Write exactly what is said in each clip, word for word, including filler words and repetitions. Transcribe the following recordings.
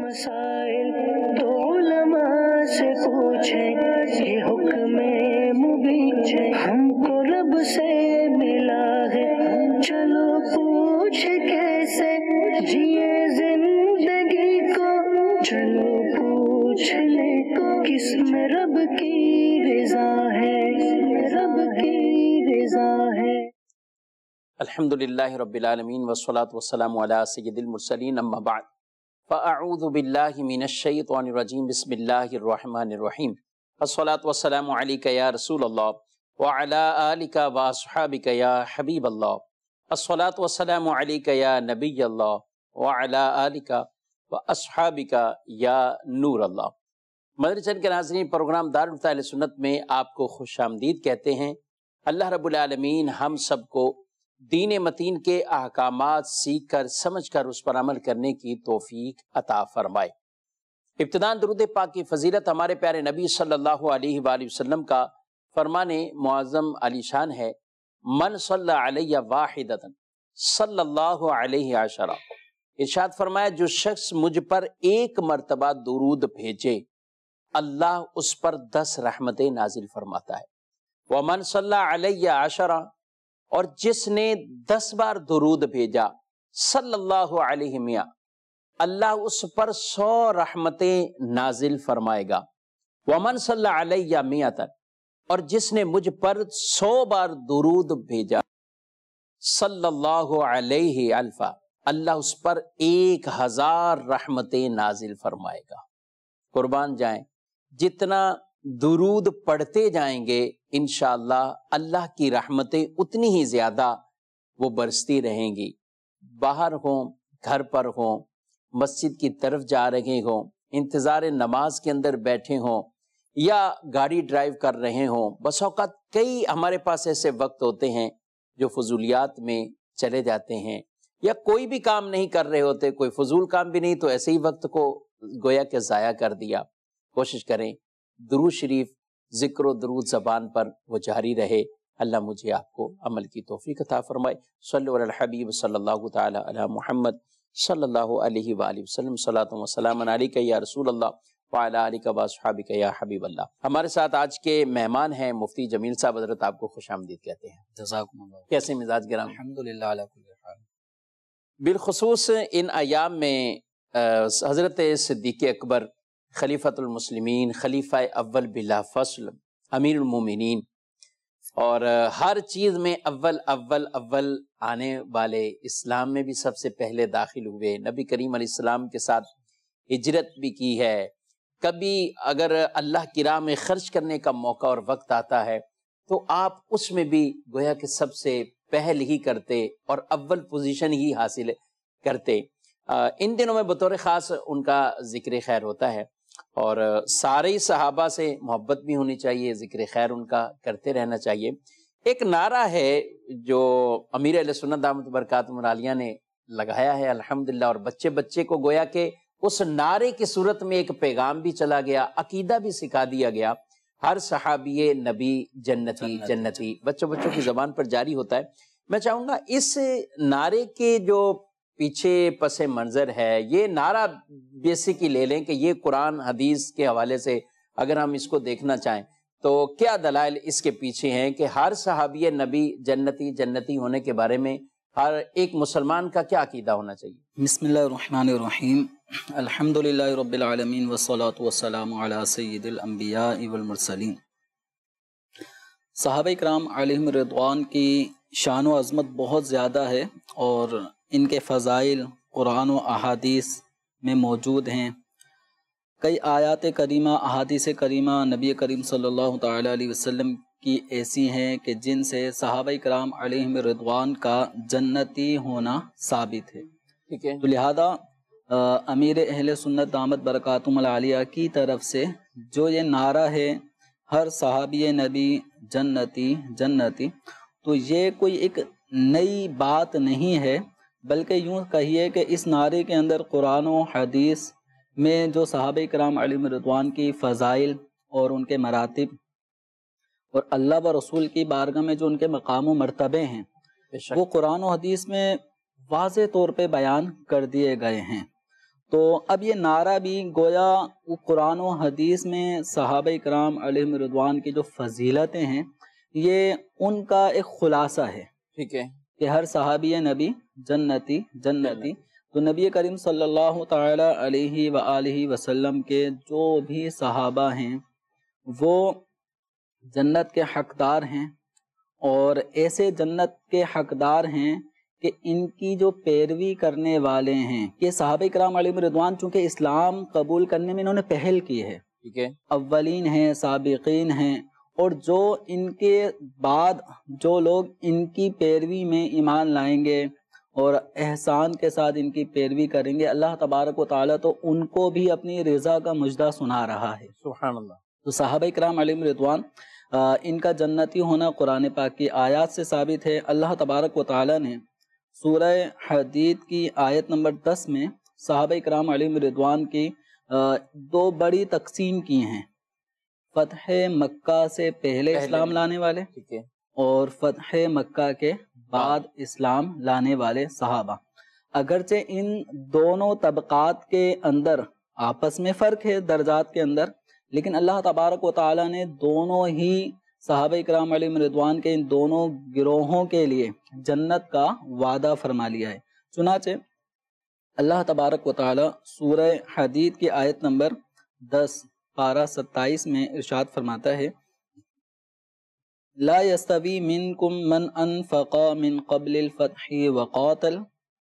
مسائل تو علماء سے پوچھیں، یہ حکم مبین ہم کو رب سے ملا ہے، چلو پوچھ کیسے جیے زندگی کو، چلو پوچھ لے کس میں رب کی رضا ہے، رب کی رضا ہے۔ الحمدللہ رب العالمین والصلاة والسلام علی سید المرسلین، اما بعد فاعوذ باللہ من الشیطان الرجیم، بسم اللہ الرحمن الرحیم، الصلاة والسلام علیک یا رسول اللہ وعلی آلک واصحابک یا حبیب اللہ، الصلاة والسلام علیک یا نبی اللہ وعلی آلک واصحابک یا نور اللہ۔ مدنی چینل کے ناظرین، پروگرام دارالفتہ اہل سنت میں آپ کو خوش آمدید کہتے ہیں۔ اللہ رب العالمین ہم سب کو دین متین کے احکامات سیکھ کر سمجھ کر اس پر عمل کرنے کی توفیق عطا فرمائے۔ ابتداً درود پاک کی فضیلت ہمارے پیارے نبی صلی اللہ علیہ وآلہ وسلم کا فرمان معظم علی شان ہے، من صلی علیہ واحدۃ صلی اللہ علیہ عشرہ۔ ارشاد فرمایا، جو شخص مجھ پر ایک مرتبہ درود بھیجے اللہ اس پر دس رحمتیں نازل فرماتا ہے۔ ومن صلی علیہ عشرہ، اور جس نے دس بار درود بھیجا صلی اللہ علیہ میاں، اللہ اس پر سو رحمتیں نازل فرمائے گا۔ ومن صلی علیہ میۃ، اور جس نے مجھ پر سو بار درود بھیجا صلی اللہ علیہ الفا، اللہ اس پر ایک ہزار رحمتیں نازل فرمائے گا۔ قربان جائیں، جتنا درود پڑھتے جائیں گے انشاءاللہ اللہ کی رحمتیں اتنی ہی زیادہ وہ برستی رہیں گی۔ باہر ہوں، گھر پر ہوں، مسجد کی طرف جا رہے ہوں، انتظار نماز کے اندر بیٹھے ہوں، یا گاڑی ڈرائیو کر رہے ہوں، بس اوقات کئی ہمارے پاس ایسے وقت ہوتے ہیں جو فضولیات میں چلے جاتے ہیں، یا کوئی بھی کام نہیں کر رہے ہوتے، کوئی فضول کام بھی نہیں، تو ایسے ہی وقت کو گویا کہ ضائع کر دیا۔ کوشش کریں درود شریف، ذکر و درود زبان پر وہ جاری رہے۔ اللہ مجھے آپ کو عمل کی توفیق عطا فرمائے۔ صلی علی الحبیب صلی اللہ تعالی علی محمد صلی اللہ علیہ وآلہ وسلم، صلاۃ و سلام علیک یا رسول اللہ وعلی آلک واصحابک یا حبیب اللہ۔ ہمارے ساتھ آج کے مہمان ہیں مفتی جمیل صاحب، حضرت آپ کو خوش آمدید کہتے ہیں۔ جزاکم اللہ۔ کیسے مزاج گرام؟ الحمدللہ علی کل حال۔ بالخصوص ان ایام میں حضرت صدیق اکبر خلیفۃ المسلمین، خلیفہ اول بلا فصل، امیر المومنین، اور ہر چیز میں اول اول اول آنے والے، اسلام میں بھی سب سے پہلے داخل ہوئے، نبی کریم علیہ السلام کے ساتھ ہجرت بھی کی ہے۔ کبھی اگر اللہ کی راہ میں خرچ کرنے کا موقع اور وقت آتا ہے تو آپ اس میں بھی گویا کہ سب سے پہل ہی کرتے اور اول پوزیشن ہی حاصل کرتے۔ ان دنوں میں بطور خاص ان کا ذکر خیر ہوتا ہے، اور سارے ہی صحابہ سے محبت بھی ہونی چاہیے، ذکر خیر ان کا کرتے رہنا چاہیے۔ ایک نعرہ ہے جو امیر اہل سنت دامت برکاتہم العالیہ نے لگایا ہے الحمدللہ، اور بچے بچے کو گویا کہ اس نعرے کی صورت میں ایک پیغام بھی چلا گیا، عقیدہ بھی سکھا دیا گیا، ہر صحابی نبی جنتی جنتی، بچوں بچوں کی زبان پر جاری ہوتا ہے۔ میں چاہوں گا اس نعرے کے جو پیچھے پس منظر ہے، یہ نعرہ بیسیکلی لے لیں کہ یہ قرآن حدیث کے حوالے سے اگر ہم اس کو دیکھنا چاہیں تو کیا دلائل اس کے پیچھے ہیں کہ ہر صحابی نبی جنتی جنتی ہونے کے بارے میں ہر ایک مسلمان کا کیا عقیدہ ہونا چاہیے؟ بسم اللہ الرحمن الرحیم، الحمدللہ رب العالمین والصلاة والسلام علی سید الانبیاء والمرسلین۔ صحابہ کرام علیہم رضوان کی شان و عظمت بہت زیادہ ہے، اور ان کے فضائل قرآن و احادیث میں موجود ہیں۔ کئی آیات کریمہ، احادیث کریمہ نبی کریم صلی اللہ تعالی علیہ وسلم کی ایسی ہیں کہ جن سے صحابہ کرام علیہم رضوان کا جنتی ہونا ثابت ہے۔ ٹھیک ہے، تو لہذا امیر اہل سنت دامت برکاتہم العالیہ کی طرف سے جو یہ نعرہ ہے ہر صحابی نبی جنتی جنتی، تو یہ کوئی ایک نئی بات نہیں ہے، بلکہ یوں کہیے کہ اس نعرے کے اندر قرآن و حدیث میں جو صحابہ کرام علیہم رضوان کی فضائل اور ان کے مراتب اور اللہ و رسول کی بارگاہ میں جو ان کے مقام و مرتبے ہیں وہ قرآن و حدیث میں واضح طور پہ بیان کر دیے گئے ہیں۔ تو اب یہ نعرہ بھی گویا وہ قرآن و حدیث میں صحابہ کرام علیہم رضوان کی جو فضیلتیں ہیں یہ ان کا ایک خلاصہ ہے، ٹھیک ہے، کہ ہر صحابی نبی جنتی جنتی تو نبی کریم صلی اللہ تعالی علیہ وآلہ وسلم کے جو بھی صحابہ ہیں وہ جنت کے حقدار ہیں، اور ایسے جنت کے حقدار ہیں کہ ان کی جو پیروی کرنے والے ہیں، کہ صحابہ کرام علیہ رضوان چونکہ اسلام قبول کرنے میں انہوں نے پہل کی ہے، ٹھیک ہے، اولین ہیں، سابقین ہیں، اور جو ان کے بعد جو لوگ ان کی پیروی میں ایمان لائیں گے اور احسان کے ساتھ ان کی پیروی کریں گے، اللہ تبارک و تعالیٰ تو ان کو بھی اپنی رضا کا مجدہ سنا رہا ہے۔ سبحان اللہ۔ تو صحابہ کرام علیہم رضوان ان کا جنتی ہونا قرآن پاک کی آیات سے ثابت ہے۔ اللہ تبارک و تعالیٰ نے سورہ حدید کی آیت نمبر دس میں صحابہ کرام علیہم رضوان کی دو بڑی تقسیم کی ہیں، فتح مکہ سے پہلے, پہلے اسلام لانے والے، ٹھیک ہے، اور فتح مکہ کے بعد اسلام لانے والے صحابہ۔ اگرچہ ان دونوں طبقات کے اندر آپس میں فرق ہے درجات کے اندر، لیکن اللہ تبارک و تعالیٰ نے دونوں ہی صحابہ کرام علیہم رضوان کے ان دونوں گروہوں کے لیے جنت کا وعدہ فرما لیا ہے۔ چنانچہ اللہ تبارک و تعالیٰ سورہ حدید کی آیت نمبر دس پارہ ستائیس میں ارشاد فرماتا ہے، لا يستوی منکم من انفق من قبل الفتح وقاتل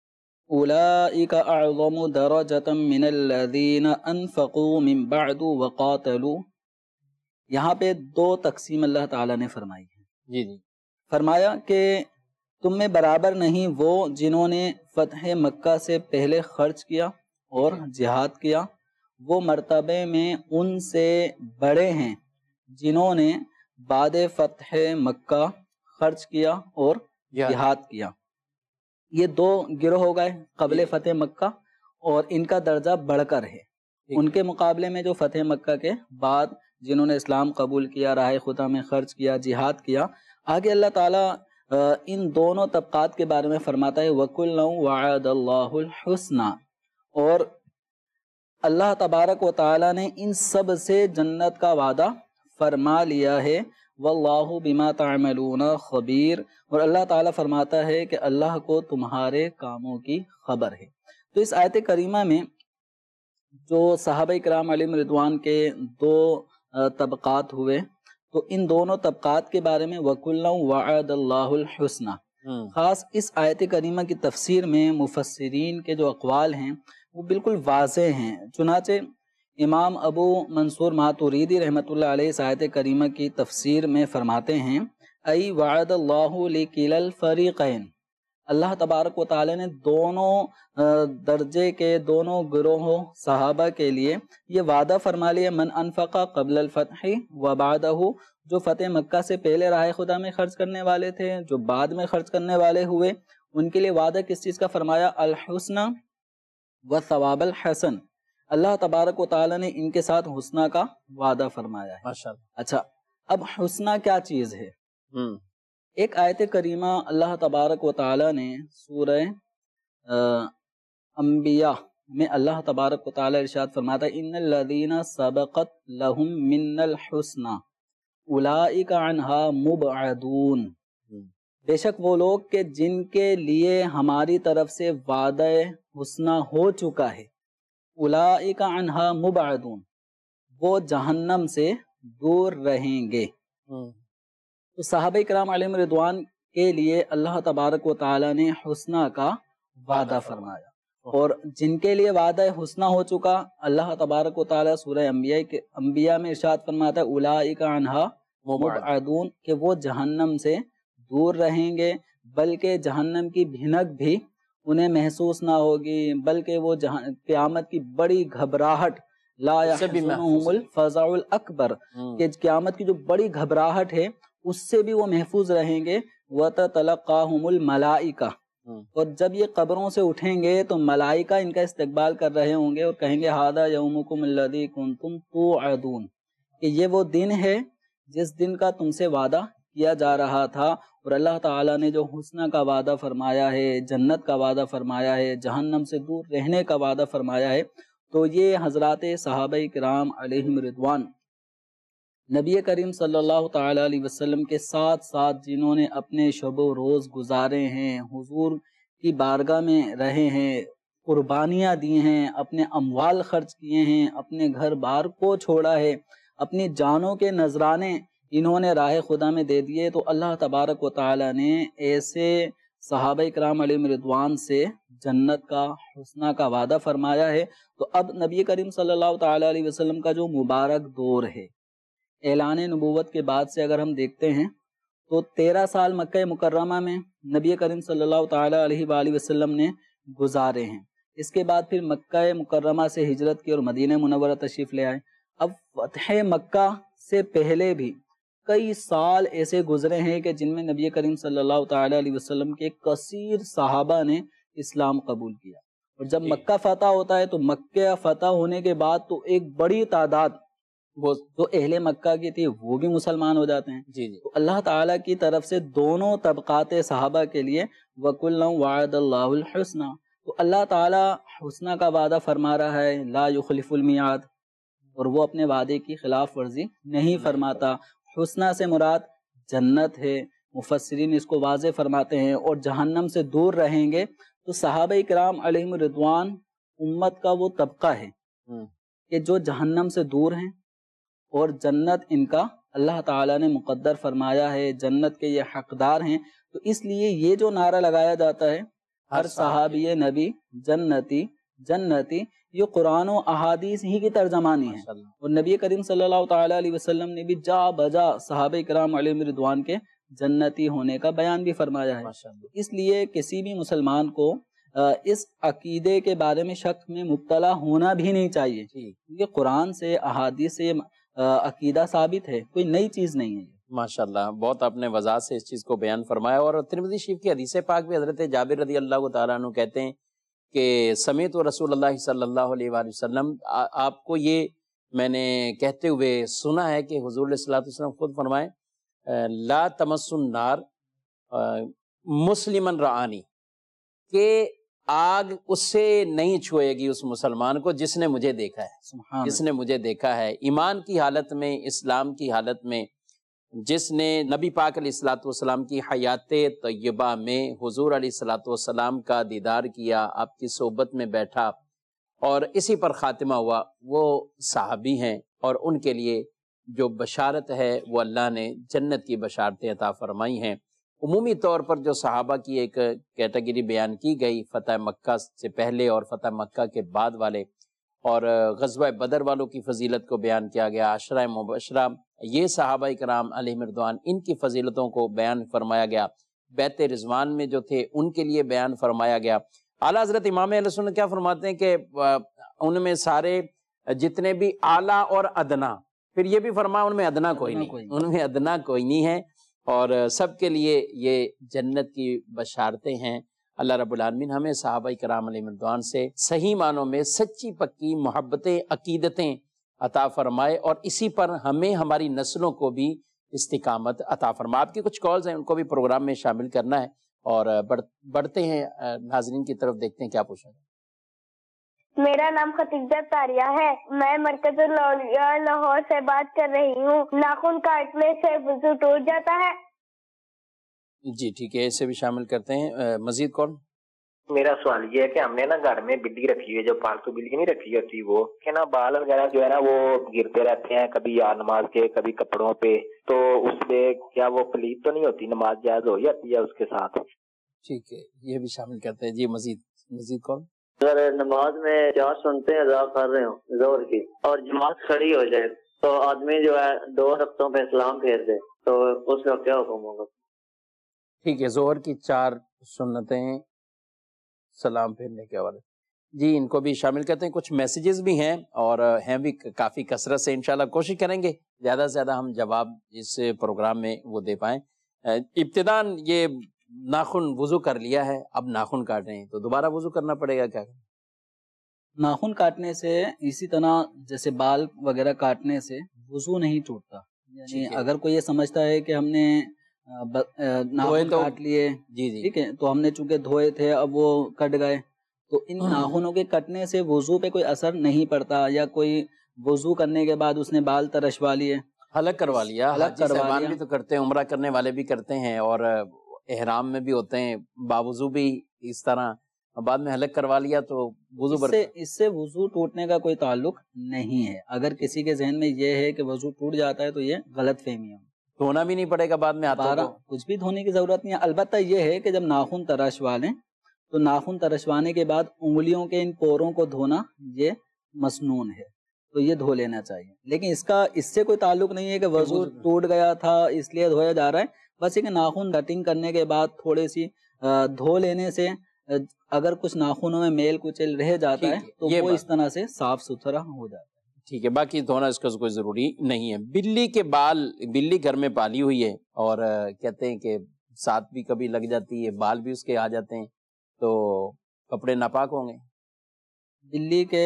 اولئک اعظم درجة من الذین انفقوا من بعد وقاتلوا۔ یہاں پہ دو تقسیم اللہ تعالیٰ نے فرمائی ہے۔ جی جی، فرمایا کہ تم میں برابر نہیں وہ جنہوں نے فتح مکہ سے پہلے خرچ کیا اور جہاد کیا، وہ مرتبے میں ان سے بڑے ہیں جنہوں نے بعد فتح مکہ خرچ کیا اور جہاد کیا۔ یہ دو گروہ ہو گئے قبل فتح مکہ، اور ان کا درجہ بڑھ کر ہے ان کے مقابلے میں جو فتح مکہ کے بعد جنہوں نے اسلام قبول کیا، راہ خدا میں خرچ کیا، جہاد کیا۔ آگے اللہ تعالیٰ ان دونوں طبقات کے بارے میں فرماتا ہے وَكُلًّا وَعَدَ اللَّهُ الْحُسْنَى، اور اللہ تبارک و تعالیٰ نے ان سب سے جنت کا وعدہ فرما لیا ہے۔ وَاللَّهُ بِمَا تَعْمَلُونَ خَبِيرٌ، اور اللہ تعالیٰ فرماتا ہے کہ اللہ کو تمہارے کاموں کی خبر ہے۔ تو اس آیت کریمہ میں جو صحابہ کرام علیہم رضوان کے دو طبقات ہوئے، تو ان دونوں طبقات کے بارے میں وَكُلًّا وَعَدَ اللَّهُ الْحُسْنَى، خاص اس آیت کریمہ کی تفسیر میں مفسرین کے جو اقوال ہیں وہ بالکل واضح ہیں۔ چنانچہ امام ابو منصور ماتوریدی رحمۃ اللہ علیہ اس آیت کریمہ کی تفسیر میں فرماتے ہیں ای وعد اللہ لکلا الفریقین، اللہ تبارک و تعالی نے دونوں درجے کے دونوں گروہوں صحابہ کے لیے یہ وعدہ فرما لیا، من انفقا قبل الفتح و بعدہ، جو فتح مکہ سے پہلے راہ خدا میں خرچ کرنے والے تھے، جو بعد میں خرچ کرنے والے ہوئے، ان کے لیے وعدہ کس چیز کا فرمایا؟ الحسنى و ثواب الحسن، اللہ تبارک و تعالی نے ان کے ساتھ حسنہ کا وعدہ فرمایا ہے۔ ماشاءاللہ۔ اچھا، اب حسنہ کیا چیز ہے؟ ایک آیت کریمہ اللہ تبارک و تعالی نے سورہ انبیاء میں اللہ تبارک و تعالی ارشاد فرماتا ہے ان الذین سبقت لہم من الحسنى اولئک عنہا مبعدون، بے شک وہ لوگ کہ جن کے لیے ہماری طرف سے وعدہ حسنہ ہو چکا ہے، اولئک عنہا مبعدون، وہ جہنم سے دور رہیں گے۔ تو صحابہ کرام علیہم رضوان کے لیے اللہ تبارک و تعالی نے حسنہ کا وعدہ فرمایا، اور جن کے لیے وعدہ حسنہ ہو چکا اللہ تبارک و تعالی سورہ انبیاء کے انبیاء میں ارشاد فرماتا ہے اولئک عنہا مبعدون، کہ وہ جہنم سے دور رہیں گے، بلکہ جہنم کی بھنک بھی انہیں محسوس نہ ہوگی، بلکہ وہ قیامت کی بڑی گھبراہٹ لا یحزنہم الفزع الاکبر، کہ قیامت کی جو بڑی گھبراہٹ ہے اس سے بھی وہ محفوظ رہیں گے۔ وَتَتَلَقَّاهُمُ الْمَلَائِكَةُ، اور جب یہ قبروں سے اٹھیں گے تو ملائکہ ان کا استقبال کر رہے ہوں گے اور کہیں گے هَذَا يَوْمُكُمُ الَّذِي كُنْتُمْ تُوعَدُونَ، کہ یہ وہ دن ہے جس دن کا تم سے وعدہ کیا جا رہا تھا، اور اللہ تعالیٰ نے جو حسنہ کا وعدہ فرمایا ہے، جنت کا وعدہ فرمایا ہے، جہنم سے دور رہنے کا وعدہ فرمایا ہے، تو یہ حضرات صحابہ کرام علیہم رضوان نبی کریم صلی اللہ تعالیٰ علیہ وسلم کے ساتھ ساتھ جنہوں نے اپنے شب و روز گزارے ہیں، حضور کی بارگاہ میں رہے ہیں، قربانیاں دی ہیں، اپنے اموال خرچ کیے ہیں، اپنے گھر بار کو چھوڑا ہے، اپنی جانوں کے نذرانے انہوں نے راہ خدا میں دے دیے، تو اللہ تبارک و تعالیٰ نے ایسے صحابہ کرام علیہم رضوان سے جنت کا حسنہ کا وعدہ فرمایا ہے۔ تو اب نبی کریم صلی اللہ تعالیٰ علیہ وسلم کا جو مبارک دور ہے، اعلان نبوت کے بعد سے اگر ہم دیکھتے ہیں تو تیرہ سال مکہ مکرمہ میں نبی کریم صلی اللہ تعالیٰ علیہ وآلہ وسلم نے گزارے ہیں۔ اس کے بعد پھر مکہ مکرمہ سے ہجرت کی اور مدینہ منورہ تشریف لے آئے۔ اب فتح مکہ سے پہلے بھی کئی سال ایسے گزرے ہیں کہ جن میں نبی کریم صلی اللہ تعالیٰ علیہ وسلم کے کثیر صحابہ نے اسلام قبول کیا، اور جب مکہ فتح ہوتا ہے تو مکہ فتح ہونے کے بعد تو ایک بڑی تعداد وہ جو اہل مکہ کی تھی وہ بھی مسلمان ہو جاتے ہیں۔ جی جی تو اللہ تعالیٰ کی طرف سے دونوں طبقات صحابہ کے لیے وَكُلًّا وَعَدَ اللَّهُ الْحُسْنَى، تو اللہ تعالیٰ حسنہ کا وعدہ فرما رہا ہے، لا یخلف المیعاد، اور وہ اپنے وعدے کی خلاف ورزی نہیں فرماتا۔ حسنہ سے مراد جنت ہے، مفسرین اس کو واضح فرماتے ہیں، اور جہنم سے دور رہیں گے۔ تو صحابہ کرام علیہم رضوان امت کا وہ طبقہ ہے کہ جو جہنم سے دور ہیں، اور جنت ان کا اللہ تعالیٰ نے مقدر فرمایا ہے، جنت کے یہ حقدار ہیں۔ تو اس لیے یہ جو نعرہ لگایا جاتا ہے ہر صحابی نبی جنتی جنتی، یہ قرآن و احادیث ہی کی ترجمانی ہے، اور نبی کریم صلی اللہ تعالیٰ علیہ وسلم نے بھی جا بجا صحابہ کرام علیہ رضوان کے جنتی ہونے کا بیان بھی فرمایا ہے۔ اس لیے کسی بھی مسلمان کو اس عقیدے کے بارے میں شک میں مبتلا ہونا بھی نہیں چاہیے، کیونکہ قرآن سے احادیث سے عقیدہ ثابت ہے، کوئی نئی چیز نہیں ہے۔ ماشاءاللہ، بہت آپ نے وضاحت سے اس چیز کو بیان فرمایا۔ اور ترمذی شریف کی حدیث پاک بھی حضرت جابر رضی اللہ تعالیٰ عنہ کہتے ہیں کہ سمیت رسول اللہ صلی اللہ علیہ وآلہ وسلم، آپ کو یہ میں نے کہتے ہوئے سنا ہے کہ حضور علیہ الصلوۃ والسلام خود فرمائیں لا تمس النار مسلمن رعانی، کہ آگ اس سے نہیں چھوئے گی اس مسلمان کو جس نے مجھے دیکھا ہے، جس نے مجھے دیکھا ہے ایمان کی حالت میں، اسلام کی حالت میں، جس نے نبی پاک علیہ الصلوۃ والسلام کی حیات طیبہ میں حضور علیہ الصلوۃ والسلام کا دیدار کیا، آپ کی صحبت میں بیٹھا اور اسی پر خاتمہ ہوا، وہ صحابی ہیں، اور ان کے لیے جو بشارت ہے وہ اللہ نے جنت کی بشارتیں عطا فرمائی ہیں۔ عمومی طور پر جو صحابہ کی ایک کیٹیگری بیان کی گئی فتح مکہ سے پہلے اور فتح مکہ کے بعد والے، اور غزوہ بدر والوں کی فضیلت کو بیان کیا گیا، عشرہ مبشرہ یہ صحابہ کرام علیہم رضوان ان کی فضیلتوں کو بیان فرمایا گیا، بیت رضوان میں جو تھے ان کے لیے بیان فرمایا گیا۔ اعلیٰ حضرت امام اہل سنت کیا فرماتے ہیں کہ ان میں سارے جتنے بھی اعلیٰ اور ادنا، پھر یہ بھی فرمایا ان میں ادنا کوئی نہیں، ان میں ادنا کوئی نہیں ہے، اور سب کے لیے یہ جنت کی بشارتیں ہیں۔ اللہ رب العالمین ہمیں صحابہ کرام علیہ رضوان سے صحیح معنوں میں سچی پکی محبتیں، عقیدتیں عطا فرمائے، اور اسی پر ہمیں ہماری نسلوں کو بھی استقامت عطا فرمائے۔ آپ کی کچھ کالز ہیں، ان کو بھی پروگرام میں شامل کرنا ہے، اور بڑھتے ہیں ناظرین کی طرف، دیکھتے ہیں کیا پوچھا جائے۔ میرا نام خدیجہ طاریہ ہے، میں مرکز الاولیاء لاہور سے بات کر رہی ہوں۔ ناخن کاٹنے سے وضو ٹوٹ جاتا ہے؟ جی ٹھیک ہے، اسے بھی شامل کرتے ہیں۔ مزید کون؟ میرا سوال یہ ہے کہ ہم نے نا گھر میں بلی رکھی ہے، جو پالتو بلی نہیں رکھی ہوتی، وہ کہ نا بال وغیرہ جو ہے نا وہ گرتے رہتے ہیں، کبھی یا نماز کے کبھی کپڑوں پہ، تو اس پہ کیا وہ پلیت تو نہیں ہوتی، نماز جائز ہو جاتی ہے اس کے ساتھ؟ ٹھیک ہے، یہ بھی شامل کرتے ہیں۔ جی مزید مزید کون؟ اگر نماز میں چار سنتیں ادا کر رہے ہوں زہر کی اور جماعت کھڑی ہو جائے تو آدمی جو ہے دو رکعتوں پہ سلام پھیر دے تو اس کا کیا حکم ہوگا؟ ٹھیک ہے، ظہر کی چار سنتیں سلام پھیرنے کے حوالے، جی ان کو بھی شامل کرتے ہیں۔ کچھ میسیجز بھی ہیں اور ہیں بھی کافی کثرت سے، انشاءاللہ کوشش کریں گے زیادہ سے زیادہ ہم جواب اس پروگرام میں وہ دے پائیں۔ ابتداً یہ ناخن وضو کر لیا ہے، اب ناخن کاٹ رہے ہیں تو دوبارہ وضو کرنا پڑے گا کیا؟ ناخن کاٹنے سے اسی طرح جیسے بال وغیرہ کاٹنے سے وضو نہیں ٹوٹتا، یعنی اگر کوئی یہ سمجھتا ہے کہ ہم نے ناخن کاٹ لیے، جی جی ٹھیک ہے، تو ہم نے چونکہ دھوئے تھے اب وہ کٹ گئے، تو ان ناخنوں کے کٹنے سے وضو پہ کوئی اثر نہیں پڑتا، یا کوئی وضو کرنے کے بعد اس نے بال ترشوا لیے، حلق کروا لیا، حلق حاجی کروا صاحبان لیا، بھی تو کرتے ہیں، عمرہ کرنے والے بھی کرتے ہیں، اور احرام میں بھی ہوتے ہیں باوضو بھی اس طرح، بعد میں حلق کروا لیا تو وضو اس برتا سے اس سے وضو ٹوٹنے کا کوئی تعلق نہیں ہے۔ اگر کسی کے ذہن میں یہ ہے کہ وضو ٹوٹ جاتا ہے تو یہ غلط فہمی ہے، دھونا بھی نہیں پڑے گا بعد میں ہاتھوں بارہ کو۔ کچھ بھی دھونے کی ضرورت نہیں ہے، البتہ یہ ہے کہ جب ناخن ترشوا لیں تو ناخن ترشوانے کے بعد انگلیوں کے ان پوروں کو دھونا یہ مسنون ہے، تو یہ دھو لینا چاہیے، لیکن اس کا اس سے کوئی تعلق نہیں ہے کہ وضو ٹوٹ گیا تھا اس لیے دھویا جا رہا ہے، بس یہ کہ ناخن کٹنگ کرنے کے بعد تھوڑی سی دھو لینے سے اگر کچھ ناخنوں میں میل کچل رہ جاتا ہے تو وہ اس طرح سے صاف ستھرا ہو جاتا ہے، ٹھیک ہے، باقی دھونا اس کا کوئی ضروری نہیں ہے۔ بلی کے بال، بلی گھر میں پالی ہوئی ہے اور کہتے ہیں کہ ساتھ بھی کبھی لگ جاتی ہے، بال بھی اس کے آ جاتے ہیں، تو کپڑے ناپاک ہوں گے؟ بلی کے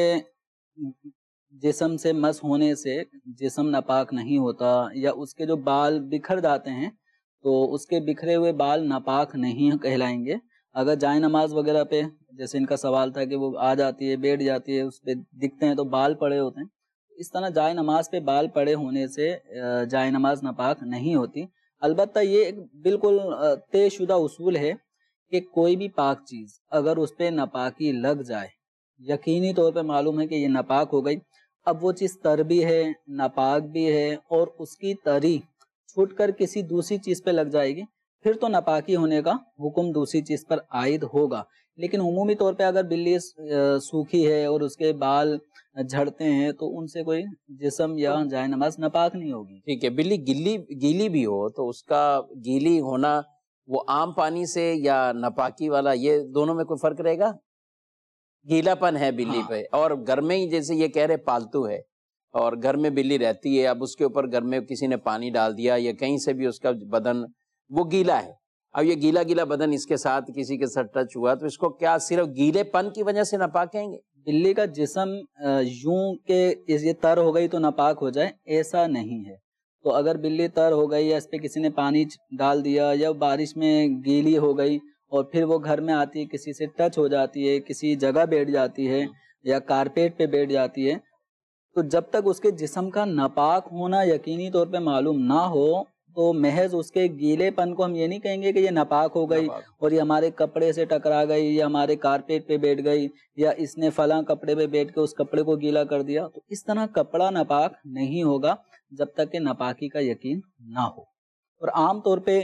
جسم سے مس ہونے سے جسم ناپاک نہیں ہوتا، یا اس کے جو بال بکھر جاتے ہیں تو اس کے بکھرے ہوئے بال ناپاک نہیں کہلائیں گے۔ اگر جائے نماز وغیرہ پہ، جیسے ان کا سوال تھا کہ وہ آ جاتی ہے بیٹھ جاتی ہے اس پہ دکھتے ہیں تو بال پڑے ہوتے ہیں، اس طرح جائے نماز پہ بال پڑے ہونے سے جائے نماز ناپاک نہیں ہوتی۔ البتہ یہ ایک بالکل طے شدہ اصول ہے کہ کوئی بھی پاک چیز اگر اس پہ ناپاکی لگ جائے، یقینی طور پہ معلوم ہے کہ یہ ناپاک ہو گئی، اب وہ چیز تر بھی ہے ناپاک بھی ہے اور اس کی تری چھوٹ کر کسی دوسری چیز پہ لگ جائے گی، پھر تو ناپاکی ہونے کا حکم دوسری چیز پر عائد ہوگا۔ لیکن عمومی طور پہ اگر بلی سوکھی ہے اور اس کے بال جھڑتے ہیں تو ان سے کوئی جسم یا جائے نماز ناپاک نہیں ہوگی۔ ٹھیک ہے، بلی گلی گیلی بھی ہو تو اس کا گیلی ہونا وہ عام پانی سے یا ناپاکی والا، یہ دونوں میں کوئی فرق رہے گا؟ گیلا پن ہے بلی ہاں۔ پہ، اور گھر میں ہی جیسے یہ کہہ رہے پالتو ہے اور گھر میں بلی رہتی ہے، اب اس کے اوپر گھر میں کسی نے پانی ڈال دیا یا کہیں سے بھی اس کا بدن وہ گیلا ہے، اب یہ گیلا گیلا بدن اس کے ساتھ کسی کے ساتھ ٹچ ہوا تو اس کو کیا صرف گیلے پن کی وجہ سے ناپاک کہیں گے؟ بلی کا جسم یوں کہ یہ تر ہو گئی تو ناپاک ہو جائے ایسا نہیں ہے، تو اگر بلی تر ہو گئی یا اس پہ کسی نے پانی ڈال دیا یا بارش میں گیلی ہو گئی اور پھر وہ گھر میں آتی ہے کسی سے ٹچ ہو جاتی ہے، کسی جگہ بیٹھ جاتی ہے یا کارپیٹ پہ بیٹھ جاتی ہے، تو جب تک اس کے جسم کا ناپاک ہونا یقینی طور پہ معلوم نہ ہو تو محض اس کے گیلے پن کو ہم یہ نہیں کہیں گے کہ یہ ناپاک ہو گئی اور یہ ہمارے کپڑے سے ٹکرا گئی یا ہمارے کارپیٹ پہ بیٹھ گئی یا اس نے فلاں کپڑے پہ بیٹھ کے اس کپڑے کو گیلا کر دیا، تو اس طرح کپڑا ناپاک نہیں ہوگا جب تک کہ ناپاکی کا یقین نہ ہو۔ اور عام طور پہ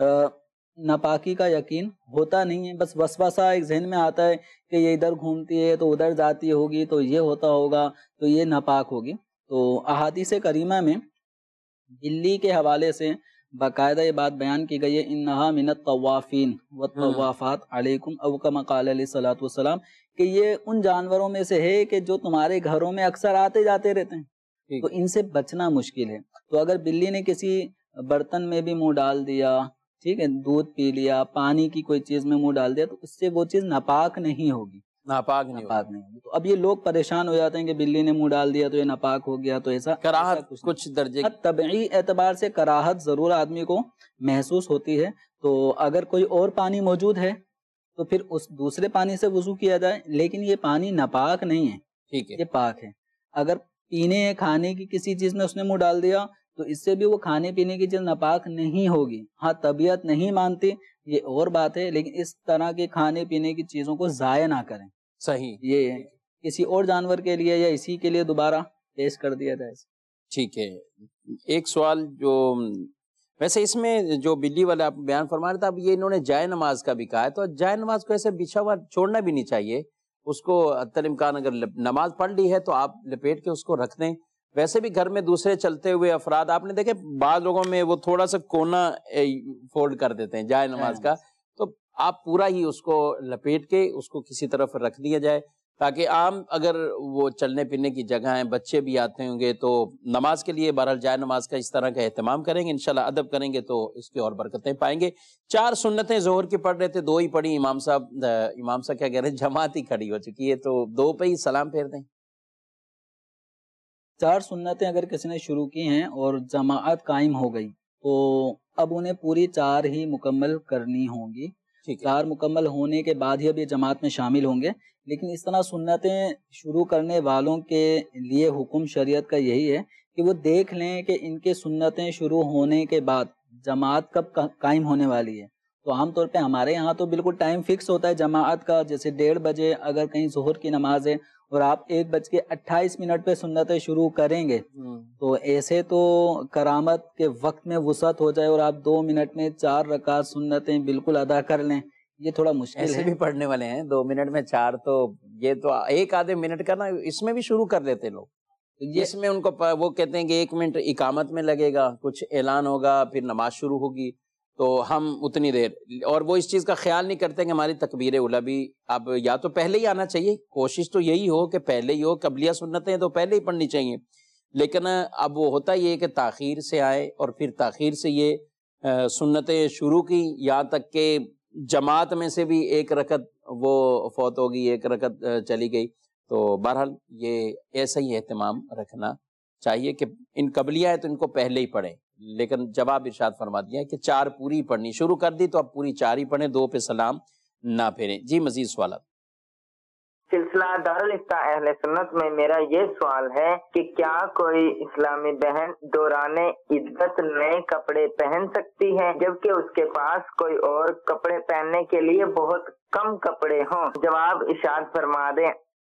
ناپاکی کا یقین ہوتا نہیں ہے، بس وسوسہ ایک ذہن میں آتا ہے کہ یہ ادھر گھومتی ہے تو ادھر جاتی ہوگی تو یہ ہوتا ہوگا تو یہ ناپاک ہوگی۔ تو احادیث کریمہ میں بلی کے حوالے سے باقاعدہ یہ بات بیان کی گئی ہے، انہا من الطوافین والطوافات علیکم، او کما قال علیہ الصلوۃ والسلام، کہ یہ ان جانوروں میں سے ہے کہ جو تمہارے گھروں میں اکثر آتے جاتے رہتے ہیں، تو ان سے بچنا مشکل ہے۔ تو اگر بلی نے کسی برتن میں بھی منہ ڈال دیا، ٹھیک ہے، دودھ پی لیا، پانی کی کوئی چیز میں منہ ڈال دیا، تو اس سے وہ چیز ناپاک نہیں ہوگی، ناپاک نہیں ناپاک نہیں ہوگی۔ تو اب یہ لوگ پریشان ہو جاتے ہیں کہ بلی نے منہ ڈال دیا تو یہ ناپاک ہو گیا، تو ایسا کراہت کچھ درجے طبعی اعتبار سے کراہت ضرور آدمی کو محسوس ہوتی ہے، تو اگر کوئی اور پانی موجود ہے تو پھر اس دوسرے پانی سے وضو کیا جائے، لیکن یہ پانی ناپاک نہیں ہے، ٹھیک ہے، یہ پاک ہے۔ اگر پینے کھانے کی کسی چیز میں اس نے منہ ڈال دیا تو اس سے بھی وہ کھانے پینے کی چیز ناپاک نہیں ہوگی، ہاں طبیعت نہیں مانتی یہ اور بات ہے، لیکن اس طرح کے کھانے پینے کی چیزوں کو ضائع نہ کریں، صحیح، یہ کسی اور جانور کے لیے یا اسی کے لیے دوبارہ پیش کر دیا جائے۔ ٹھیک ہے۔ ایک سوال جو ویسے اس میں جو بلی والا آپ بیان فرما رہے تھا، اب یہ انہوں نے جائے نماز کا بھی کہا ہے، تو جائے نماز کو ایسے بچھا ہوا چھوڑنا بھی نہیں چاہیے، اس کو حتی امکان اگر نماز پڑھ لی ہے تو آپ لپیٹ کے اس کو رکھ دیں۔ ویسے بھی گھر میں دوسرے چلتے ہوئے افراد آپ نے دیکھے بعض لوگوں میں وہ تھوڑا سا کونا فولڈ کر دیتے ہیں جائے نماز کا، تو آپ پورا ہی اس کو لپیٹ کے اس کو کسی طرف رکھ دیا جائے، تاکہ عام اگر وہ چلنے پھرنے کی جگہ ہیں، بچے بھی آتے ہوں گے تو نماز کے لیے بہرحال جائے نماز کا اس طرح کا اہتمام کریں گے، انشاءاللہ ادب کریں گے تو اس کی اور برکتیں پائیں گے۔ چار سنتیں ظہر کی پڑھ رہے تھے، دو ہی پڑھی، امام صاحب امام صاحب کیا کہہ رہے ہیں، جماعت ہی کھڑی ہو چکی ہے، تو دو پہ ہی سلام پھیر دیں۔ چار سنتیں اگر کسی نے شروع کی ہیں اور جماعت قائم ہو گئی تو اب انہیں پوری چار ہی مکمل کرنی ہوں گی. چار مکمل ہونے کے بعد ہی اب یہ جماعت میں شامل ہوں گے. لیکن اس طرح سنتیں شروع کرنے والوں کے لیے حکم شریعت کا یہی ہے کہ وہ دیکھ لیں کہ ان کے سنتیں شروع ہونے کے بعد جماعت کب قائم ہونے والی ہے. تو عام طور پہ ہمارے یہاں تو بالکل ٹائم فکس ہوتا ہے جماعت کا، جیسے ڈیڑھ بجے اگر کہیں ظہر کی نماز ہے اور آپ ایک بج کے اٹھائیس منٹ پہ سنتیں شروع کریں گے تو ایسے تو کرامت کے وقت میں وسعت ہو جائے اور آپ دو منٹ میں چار رکعت سنتیں بالکل ادا کر لیں، یہ تھوڑا مشکل ہے. ایسے بھی پڑھنے والے ہیں دو منٹ میں چار، تو یہ تو ایک آدھے منٹ کا نا اس میں بھی شروع کر دیتے لوگ. اس میں ان کو وہ کہتے ہیں کہ ایک منٹ اقامت میں لگے گا، کچھ اعلان ہوگا، پھر نماز شروع ہوگی، تو ہم اتنی دیر، اور وہ اس چیز کا خیال نہیں کرتے کہ ہماری تکبیر اولیٰ بھی اب یا تو پہلے ہی آنا چاہیے. کوشش تو یہی ہو کہ پہلے ہی ہو، قبلیہ سنتیں تو پہلے ہی پڑھنی چاہیے. لیکن اب وہ ہوتا یہ کہ تاخیر سے آئے اور پھر تاخیر سے یہ سنتیں شروع کی، یہاں تک کہ جماعت میں سے بھی ایک رکعت وہ فوت ہوگی، ایک رکعت چلی گئی. تو بہرحال یہ ایسا ہی اہتمام رکھنا چاہیے کہ ان قبلیہ ہے تو ان کو پہلے ہی پڑھیں. لیکن جواب ارشاد فرما دیا کہ چار پوری پڑھنی شروع کر دی تو اب پوری چار ہی پڑھیں، دو پہ سلام نہ پھیریں. جی مزید سوالات. سلسلہ دارالفتہ اہل سنت میں میرا یہ سوال ہے کہ کیا کوئی اسلامی بہن دوران عدت نئے کپڑے پہن سکتی ہے جبکہ اس کے پاس کوئی اور کپڑے پہننے کے لیے بہت کم کپڑے ہوں؟ جواب ارشاد فرما دیں.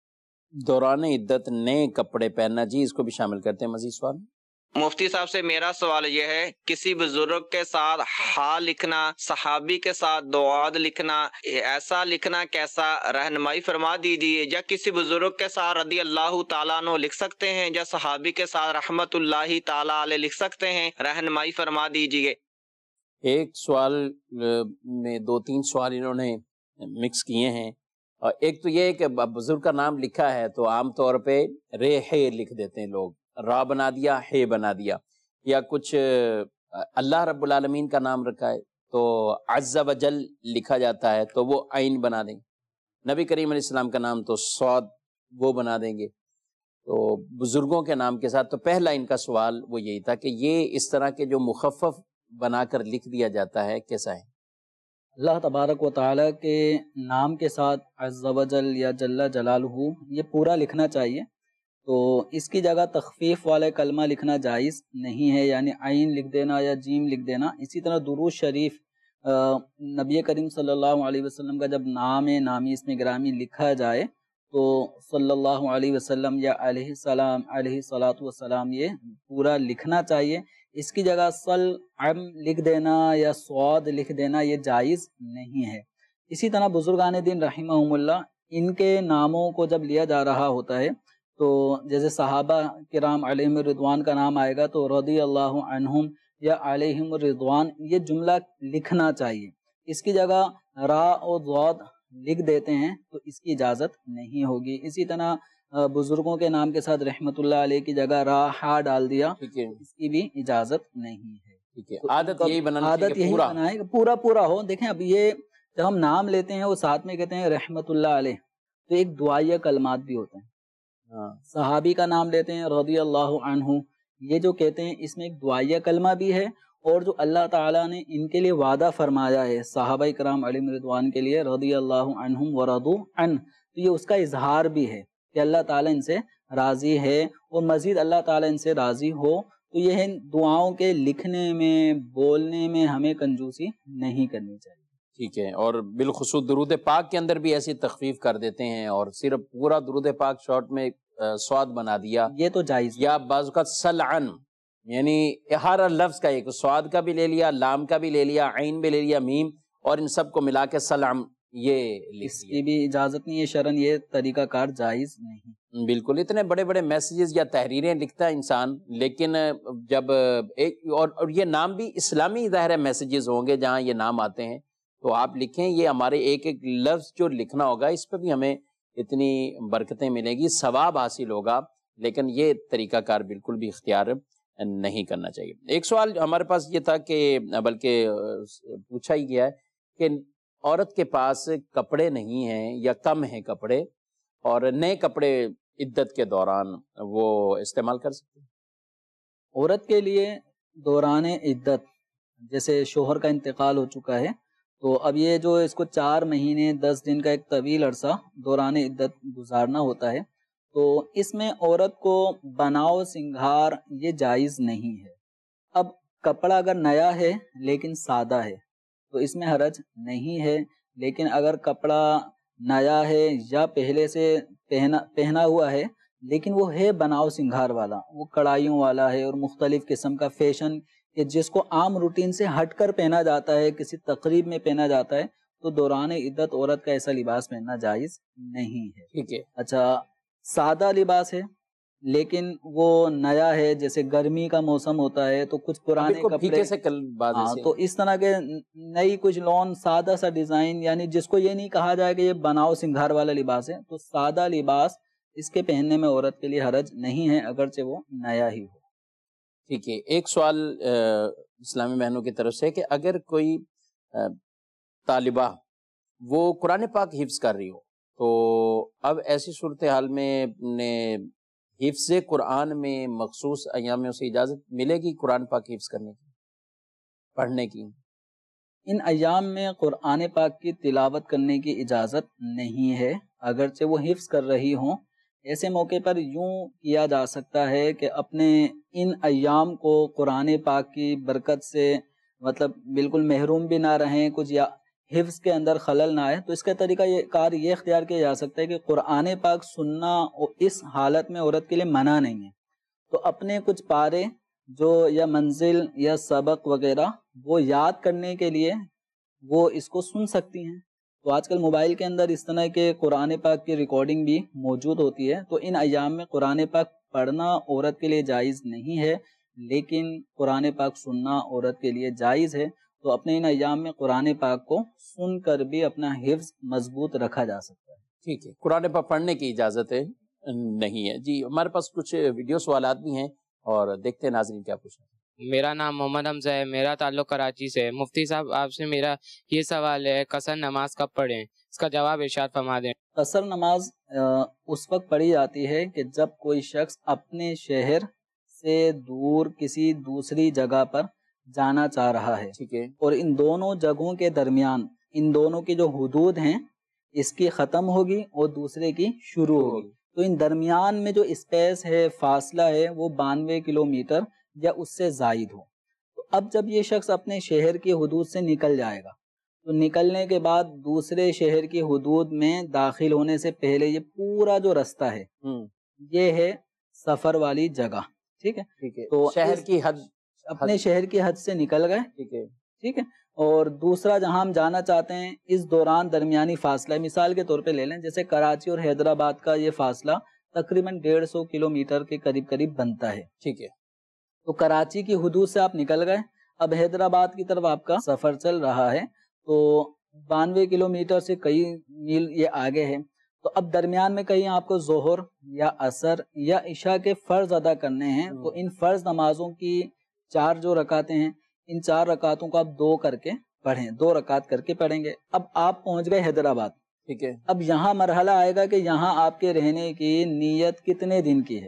دوران عدت نئے کپڑے پہننا، جی اس کو بھی شامل کرتے ہیں. مزید سوال. مفتی صاحب سے میرا سوال یہ ہے، کسی بزرگ کے ساتھ ہا لکھنا، صحابی کے ساتھ دعاد لکھنا، ایسا لکھنا کیسا؟ رہنمائی فرما دیجیے. یا کسی بزرگ کے ساتھ رضی اللہ تعالیٰ عنہ لکھ سکتے ہیں، یا صحابی کے ساتھ رحمت اللہ تعالیٰ علیہ لکھ سکتے ہیں؟ رہنمائی فرما دیجیے. ایک سوال میں دو تین سوال انہوں نے مکس کیے ہیں. ایک تو یہ ہے کہ بزرگ کا نام لکھا ہے تو عام طور پہ رے ہے لکھ دیتے ہیں لوگ، را بنا دیا، ہے بنا دیا. یا کچھ اللہ رب العالمین کا نام رکھا ہے تو عز و جل لکھا جاتا ہے تو وہ عین بنا دیں گے. نبی کریم علیہ السلام کا نام تو صاد وہ بنا دیں گے. تو بزرگوں کے نام کے ساتھ تو پہلا ان کا سوال وہ یہی تھا کہ یہ اس طرح کے جو مخفف بنا کر لکھ دیا جاتا ہے کیسا ہے؟ اللہ تبارک و تعالیٰ کے نام کے ساتھ عز و جل یا جل جلالہ یہ پورا لکھنا چاہیے. تو اس کی جگہ تخفیف والے کلمہ لکھنا جائز نہیں ہے، یعنی عین لکھ دینا یا جیم لکھ دینا. اسی طرح درود شریف نبی کریم صلی اللہ علیہ وسلم کا جب نام نامی اسم گرامی لکھا جائے تو صلی اللہ علیہ وسلم یا علیہ السلام علیہ الصلاۃ والسلام یہ پورا لکھنا چاہیے. اس کی جگہ صل عم لکھ دینا یا صاد لکھ دینا یہ جائز نہیں ہے. اسی طرح بزرگان دین رحمہم اللہ ان کے ناموں کو جب لیا جا رہا ہوتا ہے تو جیسے صحابہ کرام علیہم الرضوان کا نام آئے گا تو رضی اللہ عنہم یا علیہم الرضوان یہ جملہ لکھنا چاہیے. اس کی جگہ را اور ضاد لکھ دیتے ہیں تو اس کی اجازت نہیں ہوگی. اسی طرح بزرگوں کے نام کے ساتھ رحمت اللہ علیہ کی جگہ را ہا ڈال دیا، اس کی بھی اجازت نہیں ہے. عادت یہی بنانا عادت یہی بنائے کہ پورا پورا ہو. دیکھیں اب یہ جب ہم نام لیتے ہیں وہ ساتھ میں کہتے ہیں رحمت اللہ علیہ، تو ایک دعائیہ کلمات بھی ہوتے ہیں. صحابی کا نام لیتے ہیں رضی اللہ عنہ، یہ جو کہتے ہیں اس میں ایک دعائیہ کلمہ بھی ہے، اور جو اللہ تعالیٰ نے ان کے لیے وعدہ فرمایا ہے صحابہ کرام علیہم رضوان کے لیے رضی اللہ عنہم ورضوا عنہ، تو یہ اس کا اظہار بھی ہے کہ اللہ تعالیٰ ان سے راضی ہے اور مزید اللہ تعالیٰ ان سے راضی ہو. تو یہ دعاؤں کے لکھنے میں بولنے میں ہمیں کنجوسی نہیں کرنی چاہیے. ٹھیک ہے. اور بالخصوص درود پاک کے اندر بھی ایسی تخفیف کر دیتے ہیں اور صرف پورا درود پاک شارٹ میں سواد بنا دیا، یہ تو جائز. یا بعض اوقات سلعن، یعنی ہر لفظ کا ایک سواد کا بھی لے لیا، لام کا بھی لے لیا، عین بھی لے لیا، میم، اور ان سب کو ملا کے سلعن یہ اس کی بھی اجازت نہیں ہے شرعن، یہ طریقہ کار جائز نہیں. بالکل. اتنے بڑے بڑے میسیجز یا تحریریں لکھتا ہے انسان، لیکن جب ایک اور, اور یہ نام بھی اسلامی ظاہر میسیجز ہوں گے جہاں یہ نام آتے ہیں تو آپ لکھیں. یہ ہمارے ایک ایک لفظ جو لکھنا ہوگا اس پہ بھی ہمیں اتنی برکتیں ملیں گی، ثواب حاصل ہوگا، لیکن یہ طریقہ کار بالکل بھی اختیار نہیں کرنا چاہیے. ایک سوال ہمارے پاس یہ تھا کہ بلکہ پوچھا ہی گیا ہے کہ عورت کے پاس کپڑے نہیں ہیں یا کم ہیں کپڑے اور نئے کپڑے عدت کے دوران وہ استعمال کر سکتے ہیں؟ عورت کے لیے دوران عدت جیسے شوہر کا انتقال ہو چکا ہے تو اب یہ جو اس کو چار مہینے دس دن کا ایک طویل عرصہ دوران عدت گزارنا ہوتا ہے، تو اس میں عورت کو بناؤ سنگھار یہ جائز نہیں ہے۔ اب کپڑا اگر نیا ہے لیکن سادہ ہے تو اس میں حرج نہیں ہے، لیکن اگر کپڑا نیا ہے یا پہلے سے پہنا پہنا ہوا ہے لیکن وہ ہے بناؤ سنگھار والا، وہ کڑھائیوں والا ہے اور مختلف قسم کا فیشن کہ جس کو عام روٹین سے ہٹ کر پہنا جاتا ہے، کسی تقریب میں پہنا جاتا ہے، تو دوران عدت عورت کا ایسا لباس پہننا جائز نہیں ہے۔ ٹھیک ہے۔ اچھا، سادہ لباس ہے لیکن وہ نیا ہے، جیسے گرمی کا موسم ہوتا ہے تو کچھ پرانے کپڑے سے ہاں تو اس طرح کے نئی کچھ لون سادہ سا ڈیزائن، یعنی جس کو یہ نہیں کہا جائے کہ یہ بناؤ سنگھار والا لباس ہے، تو سادہ لباس اس کے پہننے میں عورت کے لیے حرج نہیں ہے اگرچہ وہ نیا ہی ہو۔ ٹھیک ہے۔ ایک سوال اسلامی بہنوں کی طرف سے کہ اگر کوئی طالبہ وہ قرآن پاک حفظ کر رہی ہو تو اب ایسی صورتحال میں نے حفظ قرآن میں مخصوص ایام میں اسے اجازت ملے گی قرآن پاک حفظ کرنے کی، پڑھنے کی؟ ان ایام میں قرآن پاک کی تلاوت کرنے کی اجازت نہیں ہے اگرچہ وہ حفظ کر رہی ہوں۔ ایسے موقع پر یوں کیا جا سکتا ہے کہ اپنے ان ایام کو قرآن پاک کی برکت سے مطلب بالکل محروم بھی نہ رہیں، کچھ یا حفظ کے اندر خلل نہ آئے، تو اس کا طریقہ یہ کار یہ اختیار کیا جا سکتا ہے کہ قرآن پاک سننا اس حالت میں عورت کے لیے منع نہیں ہے، تو اپنے کچھ پارے جو یا منزل یا سبق وغیرہ وہ یاد کرنے کے لیے وہ اس کو سن سکتی ہیں۔ تو آج کل موبائل کے اندر اس طرح کے قرآن پاک کی ریکارڈنگ بھی موجود ہوتی ہے، تو ان ایام میں قرآن پاک پڑھنا عورت کے لیے جائز نہیں ہے لیکن قرآن پاک سننا عورت کے لیے جائز ہے، تو اپنے ان ایام میں قرآن پاک کو سن کر بھی اپنا حفظ مضبوط رکھا جا سکتا ہے۔ ٹھیک ہے، قرآن پاک پڑھنے کی اجازت ہے نہیں ہے۔ جی ہمارے پاس کچھ ویڈیو سوالات بھی ہیں اور دیکھتے ہیں ناظرین کیا پوچھیں۔ میرا نام محمد حمزہ ہے، میرا تعلق کراچی سے ہے۔ مفتی صاحب آپ سے میرا یہ سوال ہے، قصر نماز کب پڑھیں؟ اس کا جواب ارشاد فرما دیں۔ قصر نماز اس وقت پڑھی جاتی ہے کہ جب کوئی شخص اپنے شہر سے دور کسی دوسری جگہ پر جانا چاہ رہا ہے، ٹھیک ہے، اور ان دونوں جگہوں کے درمیان ان دونوں کی جو حدود ہیں اس کی ختم ہوگی اور دوسرے کی شروع ہوگی، تو ان درمیان میں جو اسپیس ہے، فاصلہ ہے، وہ بانوے کلومیٹر یا اس سے زائد ہو۔ تو اب جب یہ شخص اپنے شہر کی حدود سے نکل جائے گا تو نکلنے کے بعد دوسرے شہر کی حدود میں داخل ہونے سے پہلے یہ پورا جو رستہ ہے یہ ہے سفر والی جگہ، ٹھیک ہے، ٹھیک ہے، تو شہر کی حد، اپنے شہر کی حد سے نکل گئے، ٹھیک ہے، ٹھیک ہے، اور دوسرا جہاں ہم جانا چاہتے ہیں اس دوران درمیانی فاصلہ، مثال کے طور پہ لے لیں جیسے کراچی اور حیدرآباد کا یہ فاصلہ تقریباً ڈیڑھ سو کلو میٹر کے قریب قریب بنتا ہے، ٹھیک ہے، تو کراچی کی حدود سے آپ نکل گئے، اب حیدرآباد کی طرف آپ کا سفر چل رہا ہے، تو بانوے کلومیٹر سے کئی میل یہ آگے ہے، تو اب درمیان میں کہیں آپ کو ظہر یا عصر یا عشاء کے فرض ادا کرنے ہیں، تو ان فرض نمازوں کی چار جو رکعتیں ہیں ان چار رکعتوں کو آپ دو کر کے پڑھیں، دو رکعت کر کے پڑھیں گے۔ اب آپ پہنچ گئے حیدرآباد، ٹھیک ہے، اب یہاں مرحلہ آئے گا کہ یہاں آپ کے رہنے کی نیت کتنے دن کی ہے،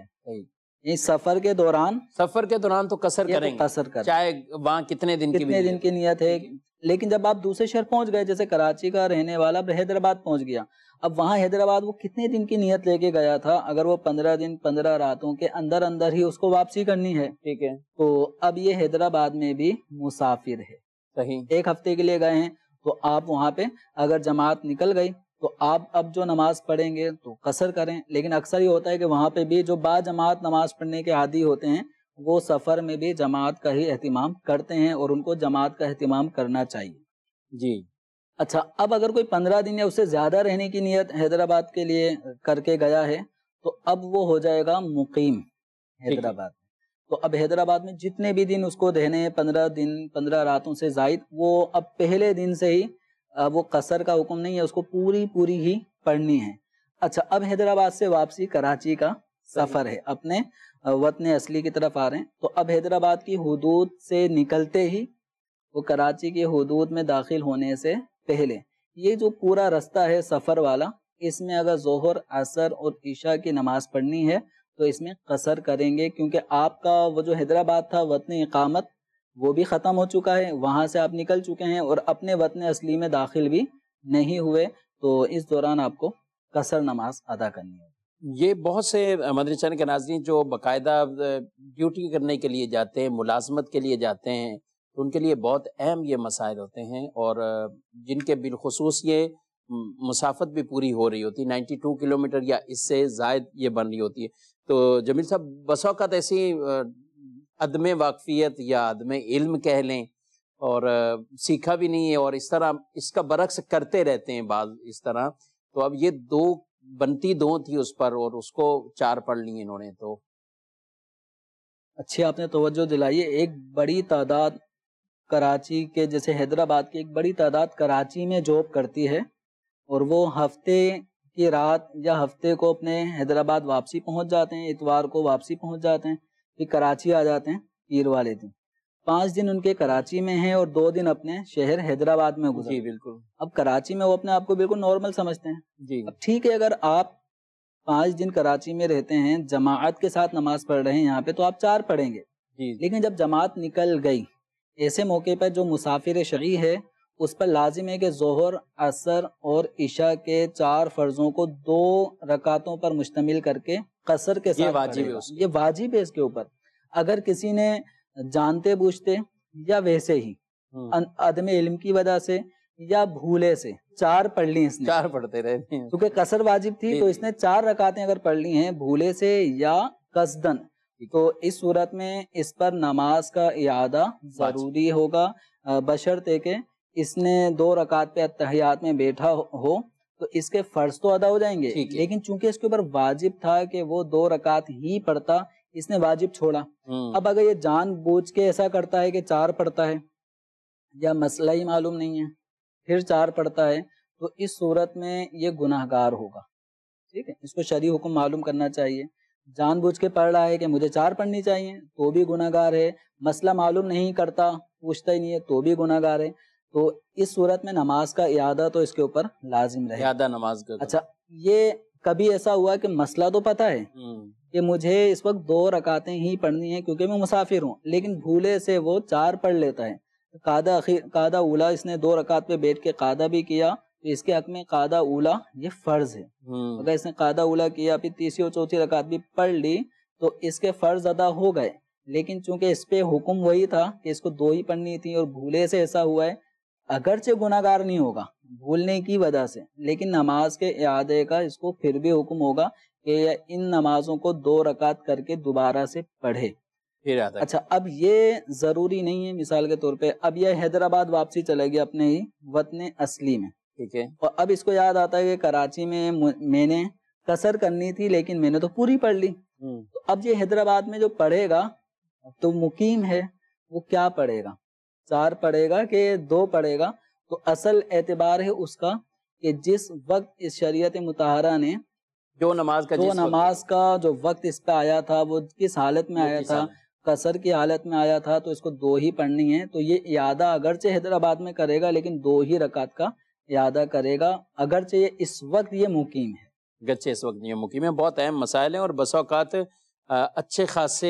یہ سفر کے دوران سفر کے دوران تو قصر کریں گے، قصر کریں، چاہے وہاں کتنے دن کی کتنے دن کی نیت ہے، لیکن جب آپ دوسرے شہر پہنچ گئے جیسے کراچی کا رہنے والا اب حیدرآباد پہنچ گیا، اب وہاں حیدرآباد وہ کتنے دن کی نیت لے کے گیا تھا، اگر وہ پندرہ دن پندرہ راتوں کے اندر اندر ہی اس کو واپسی کرنی ہے، ٹھیک ہے، تو اب یہ حیدرآباد میں بھی مسافر ہے، صحیح، ایک ہفتے کے لیے گئے ہیں، تو آپ وہاں پہ اگر جماعت نکل گئی تو آپ اب جو نماز پڑھیں گے تو قصر کریں، لیکن اکثر یہ ہوتا ہے کہ وہاں پہ بھی جو با جماعت نماز پڑھنے کے عادی ہوتے ہیں وہ سفر میں بھی جماعت کا ہی اہتمام کرتے ہیں اور ان کو جماعت کا اہتمام کرنا چاہیے۔ جی اچھا، اب اگر کوئی پندرہ دن یا اس سے زیادہ رہنے کی نیت حیدرآباد کے لیے کر کے گیا ہے تو اب وہ ہو جائے گا مقیم حیدرآباد، تو اب حیدرآباد میں جتنے بھی دن اس کو رہنے ہیں پندرہ دن پندرہ راتوں سے زائد، وہ اب پہلے دن سے ہی وہ قصر کا حکم نہیں ہے، اس کو پوری پوری ہی پڑھنی ہے۔ اچھا، اب حیدرآباد سے واپسی کراچی کا سفر ہے، اپنے وطن اصلی کی طرف آ رہے ہیں، تو اب حیدرآباد کی حدود سے نکلتے ہی وہ کراچی کی حدود میں داخل ہونے سے پہلے یہ جو پورا رستہ ہے سفر والا، اس میں اگر ظہر عصر اور عشاء کی نماز پڑھنی ہے تو اس میں قصر کریں گے، کیونکہ آپ کا وہ جو حیدرآباد تھا وطن اقامت وہ بھی ختم ہو چکا ہے، وہاں سے آپ نکل چکے ہیں اور اپنے وطن اصلی میں داخل بھی نہیں ہوئے، تو اس دوران آپ کو قصر نماز ادا کرنی ہے۔ یہ بہت سے مدنی چینل کے ناظرین جو باقاعدہ ڈیوٹی کرنے کے لیے جاتے ہیں، ملازمت کے لیے جاتے ہیں، تو ان کے لیے بہت اہم یہ مسائل ہوتے ہیں، اور جن کے بالخصوص یہ مسافت بھی پوری ہو رہی ہوتی ہے، نائنٹی ٹو کلومیٹر یا اس سے زائد یہ بن رہی ہوتی ہے۔ تو جمیل صاحب، بس اوقات ایسی عدم واقفیت یا عدم علم کہہ لیں، اور سیکھا بھی نہیں ہے، اور اس طرح اس کا برعکس کرتے رہتے ہیں بعض اس طرح، تو اب یہ دو بنتی دو تھی اس پر، اور اس کو چار پڑھ لی انہوں نے۔ تو اچھی آپ نے توجہ دلائی ہے۔ ایک بڑی تعداد کراچی کے، جیسے حیدرآباد کی ایک بڑی تعداد کراچی میں جاب کرتی ہے، اور وہ ہفتے کی رات یا ہفتے کو اپنے حیدرآباد واپسی پہنچ جاتے ہیں، اتوار کو واپسی پہنچ جاتے ہیں، پھر کراچی آ جاتے ہیں پیر والے دن۔ پانچ دن ان کے کراچی میں ہیں اور دو دن اپنے شہر حیدرآباد میں گزرے۔ جی بالکل۔ اب کراچی میں وہ اپنے آپ کو بالکل نارمل سمجھتے ہیں۔ جی اب ٹھیک ہے، اگر آپ پانچ دن کراچی میں رہتے ہیں، جماعت کے ساتھ نماز پڑھ رہے ہیں یہاں پہ، تو آپ چار پڑھیں گے۔ جی لیکن جب جماعت نکل گئی، ایسے موقع پر جو مسافر شرعی ہے اس پر لازم ہے کہ ظہر، عصر اور عشاء کے چار فرضوں کو دو رکعتوں پر مشتمل کر کے قصر کے ساتھ واجب ہے، یہ واجب ہے اس کے اوپر۔ اگر کسی نے جانتے بوجھتے یا ویسے ہی عدم علم کی وجہ سے یا بھولے سے چار پڑھ لی، اس نے چار پڑھتے رہے، کیونکہ قصر واجب تھی تو اس نے چار رکعتیں اگر پڑھ لی ہیں بھولے سے یا قصدن، تو اس صورت میں اس پر نماز کا اعادہ ضروری ہوگا، بشرطے کہ اس نے دو رکعت پہ اتحیات میں بیٹھا ہو تو اس کے فرض تو ادا ہو جائیں گے، لیکن چونکہ اس کے اوپر واجب تھا کہ وہ دو رکعت ہی پڑھتا، اس نے واجب چھوڑا۔ اب اگر یہ جان بوجھ کے ایسا کرتا ہے کہ چار پڑھتا ہے یا مسئلہ ہی معلوم نہیں ہے پھر چار پڑھتا ہے، تو اس صورت میں یہ گناہ گار ہوگا۔ ٹھیک ہے، اس کو شرعی حکم معلوم کرنا چاہیے۔ جان بوجھ کے پڑھ رہا ہے کہ مجھے چار پڑھنی چاہیے تو بھی گناہ گار ہے، مسئلہ معلوم نہیں کرتا، پوچھتا ہی نہیں ہے تو بھی گناہ گار ہے۔ تو اس صورت میں نماز کا اعادہ تو اس کے اوپر لازم رہے۔ اعادہ نماز کا۔ اچھا، یہ کبھی ایسا ہوا کہ مسئلہ تو پتہ ہے کہ مجھے اس وقت دو رکعتیں ہی پڑھنی ہیں کیونکہ میں مسافر ہوں، لیکن بھولے سے وہ چار پڑھ لیتا ہے، قاعدہ اخیر قاعدہ اولا اس نے دو رکعت پہ بیٹھ کے قاعدہ بھی کیا، تو اس کے حق میں قاعدہ اولا یہ فرض ہے۔ اگر اس نے قاعدہ اولا کیا پھر تیسری اور چوتھی رکعت بھی پڑھ لی تو اس کے فرض ادا ہو گئے، لیکن چونکہ اس پہ حکم وہی تھا کہ اس کو دو ہی پڑھنی تھی اور بھولے سے ایسا ہوا ہے، اگرچہ گناہ گار نہیں ہوگا بھولنے کی وجہ سے، لیکن نماز کے اعادے کا اس کو پھر بھی حکم ہوگا کہ ان نمازوں کو دو رکعت کر کے دوبارہ سے پڑھے۔ اچھا، اب یہ ضروری نہیں ہے، مثال کے طور پہ اب یہ حیدرآباد واپسی چلے گیا اپنے ہی وطن اصلی میں، ٹھیک ہے، اور اب اس کو یاد آتا ہے کہ کراچی میں میں نے قصر کرنی تھی لیکن میں نے تو پوری پڑھ لی، تو اب یہ حیدرآباد میں جو پڑھے گا تو مقیم ہے وہ کیا پڑھے گا، چار پڑھے گا کہ دو پڑھے گا؟ تو اصل اعتبار ہے اس کا کہ جس وقت اس شریعت مطہرہ نے جو نماز کا جو نماز کا جو وقت اس پہ آیا تھا وہ کس حالت میں آیا تھا، قصر کی حالت میں آیا تھا، تو اس کو دو ہی پڑھنی ہے۔ تو یہ اعادہ اگرچہ حیدرآباد میں کرے گا لیکن دو ہی رکعت کا اعادہ کرے گا، اگرچہ یہ اس وقت یہ مقیم ہے، اگرچہ اس وقت یہ مقیم ہے۔ بہت اہم مسائل ہیں، اور بسا اوقات اچھے خاصے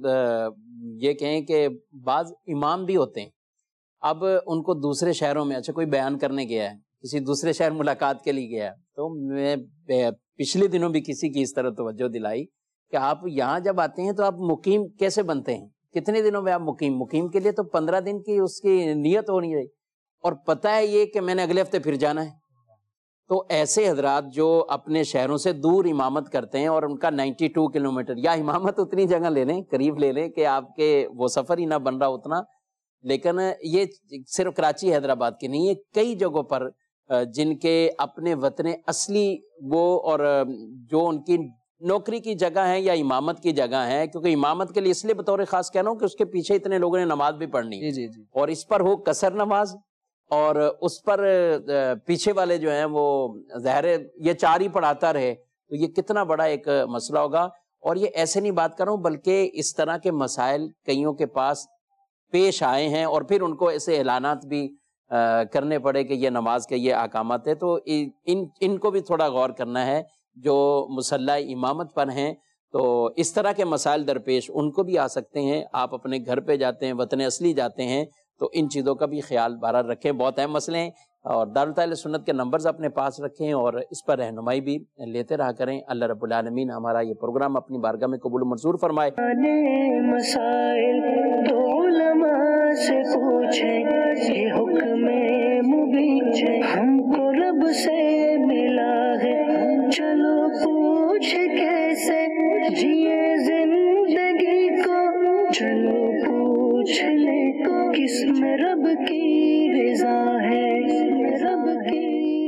یہ کہیں کہ بعض امام بھی ہوتے ہیں، اب ان کو دوسرے شہروں میں، اچھا کوئی بیان کرنے گیا ہے، کسی دوسرے شہر ملاقات کے لیے گیا ہے، تو میں پچھلے دنوں بھی کسی کی اس طرح توجہ دلائی کہ آپ یہاں جب آتے ہیں تو آپ مقیم کیسے بنتے ہیں، کتنے دنوں میں آپ مقیم مقیم کے لیے تو پندرہ دن کی اس کی نیت ہونی چاہیے، اور پتہ ہے یہ کہ میں نے اگلے ہفتے پھر جانا ہے۔ تو ایسے حضرات جو اپنے شہروں سے دور امامت کرتے ہیں اور ان کا نائنٹی ٹو کلومیٹر یا امامت اتنی جگہ لے لیں، قریب لے لیں کہ آپ کے وہ سفر ہی نہ بن رہا اتنا، لیکن یہ صرف کراچی حیدرآباد کی نہیں ہے، کئی جگہوں پر جن کے اپنے وطن اصلی وہ اور جو ان کی نوکری کی جگہ ہے یا امامت کی جگہ ہے، کیونکہ امامت کے لیے اس لیے بطور خاص کہہ رہا ہوں کہ اس کے پیچھے اتنے لوگوں نے نماز بھی پڑھنی ہے، جی جی، اور اس پر ہو قصر نماز، اور اس پر پیچھے والے جو ہیں وہ ظاہر یہ چار ہی پڑھاتا رہے، تو یہ کتنا بڑا ایک مسئلہ ہوگا۔ اور یہ ایسے نہیں بات کر رہا ہوں، بلکہ اس طرح کے مسائل کئیوں کے پاس پیش آئے ہیں اور پھر ان کو ایسے اعلانات بھی کرنے پڑے کہ یہ نماز کے یہ احکامات ہے، تو ان ان کو بھی تھوڑا غور کرنا ہے جو مسلح امامت پر ہیں۔ تو اس طرح کے مسائل درپیش ان کو بھی آ سکتے ہیں. آپ اپنے گھر پہ جاتے ہیں، وطن اصلی جاتے ہیں، تو ان چیزوں کا بھی خیال بہرحال رکھیں. بہت اہم مسئلے ہیں اور دارالتعلیم سنت کے نمبرز اپنے پاس رکھیں اور اس پر رہنمائی بھی لیتے رہا کریں. اللہ رب العالمین ہمارا یہ پروگرام اپنی بارگاہ میں قبول منظور فرمائے. مسائل تو علماء سے پوچھیں، یہ حکم مبین ہم کو رب سے ملا ہے. چلو پوچھ کیسے جیے زندگی کو، چلو پوچھ لے کس میں رب کی رضا ہے، رب کی